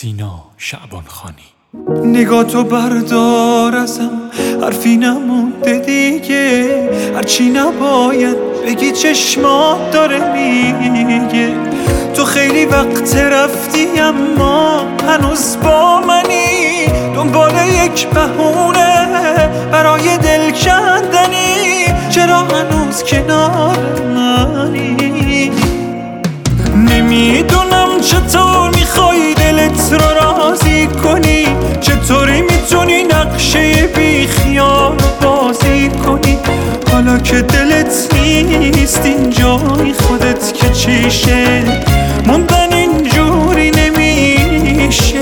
سینا شعبانخانی. نگاه تو بردار ازم، حرفی نمونده دیگه، هرچی نباید بگی چشمات داره میگه. تو خیلی وقت رفتی اما هنوز با منی، دنبال یک بهونه برای دل کندنی. چرا هنوز کنار منی؟ نمیدونم چطور میخوای دلت رو راضی کنی، چطوری میتونی نقشه بی خیال بازی کنی. حالا که دلت نیست این جای خودت که چیشه، موندن اینجوری نمیشه.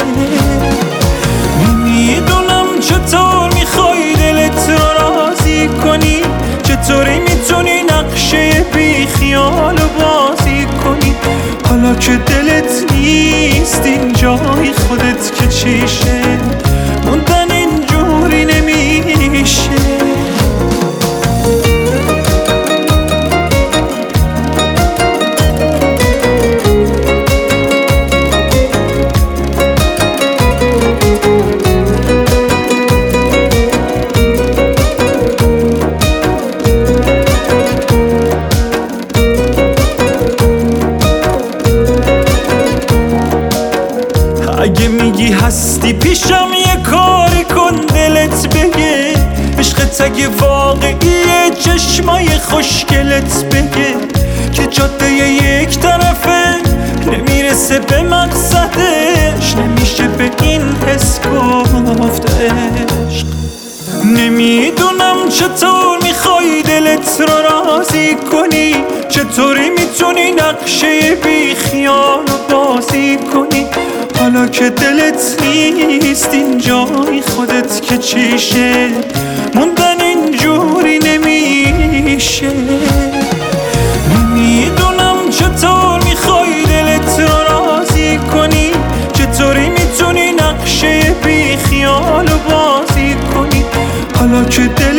نمیدونم چطور میخوای دلت رو راضی کنی، چطوری میتونی نقشه بی خیال بازی کنی. حالا که دلت نیست این جای خودت که چیشه، موندن اینجوری نمیشه. اگه میگی هستی پیشم یه کاری کن دلت بگه، عشقت اگه واقعیه چشمای خوشگلت بگه که جاده یک طرفه نمیرسه به مقصدش، نمیشه به این حس گفت عشق. نمیدونم چطور میخوای دلت رو راضی کنی، چطوری میتونی نقشه بی خیال بازی کنی. حالا که دلت نیست این جای خودت که چیشه، موندن اینجوری نمیشه. نمیدونم چطور میخوای دلت رو راضی کنی، چطوری میتونی نقشه بی خیال بازی کنی. حالا که